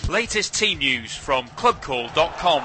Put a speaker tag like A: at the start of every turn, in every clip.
A: Latest team news from clubcall.com.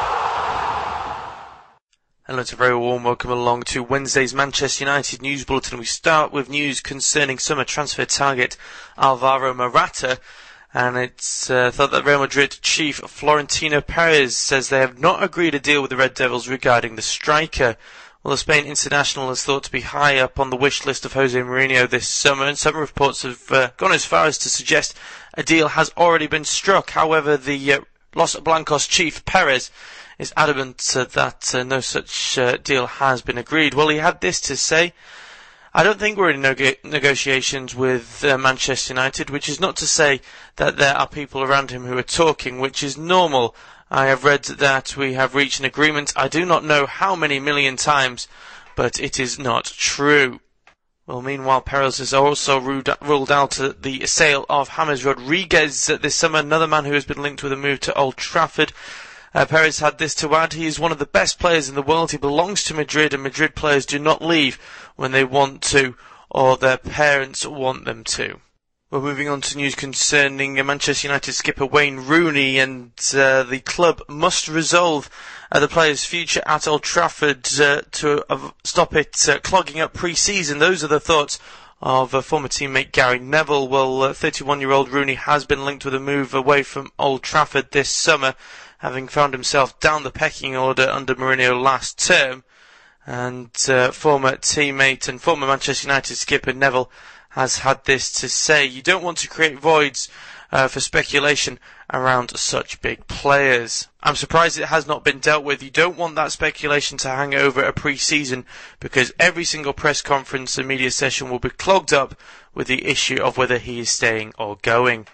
B: Hello, it's a very warm welcome along to Wednesday's Manchester United News Bulletin. We start with news concerning summer transfer target Alvaro Morata, and it's thought that Real Madrid chief Florentino Perez says they have not agreed a deal with the Red Devils regarding the striker. Well, the Spain international is thought to be high up on the wish list of Jose Mourinho this summer, and some reports have gone as far as to suggest a deal has already been struck. However, the Los Blancos chief Perez is adamant that no such deal has been agreed. Well, he had this to say: I don't think we're in negotiations with Manchester United, which is not to say that there are people around him who are talking, which is normal. I have read that we have reached an agreement. I do not know how many million times, but it is not true. Well, meanwhile, Perez has also ruled out the sale of James Rodriguez this summer, another man who has been linked with a move to Old Trafford. Perez had this to add: he is one of the best players in the world. He belongs to Madrid, and Madrid players do not leave when they want to or their parents want them to. We're moving on to news concerning Manchester United skipper Wayne Rooney, and the club must resolve the player's future at Old Trafford to stop it clogging up pre-season. Those are the thoughts of former teammate Gary Neville. Well, 31-year-old Rooney has been linked with a move away from Old Trafford this summer, having found himself down the pecking order under Mourinho last term. And former teammate and former Manchester United skipper Neville has had this to say: you don't want to create voids for speculation around such big players. I'm surprised it has not been dealt with. You don't want that speculation to hang over a pre-season, because every single press conference and media session will be clogged up with the issue of whether he is staying or going.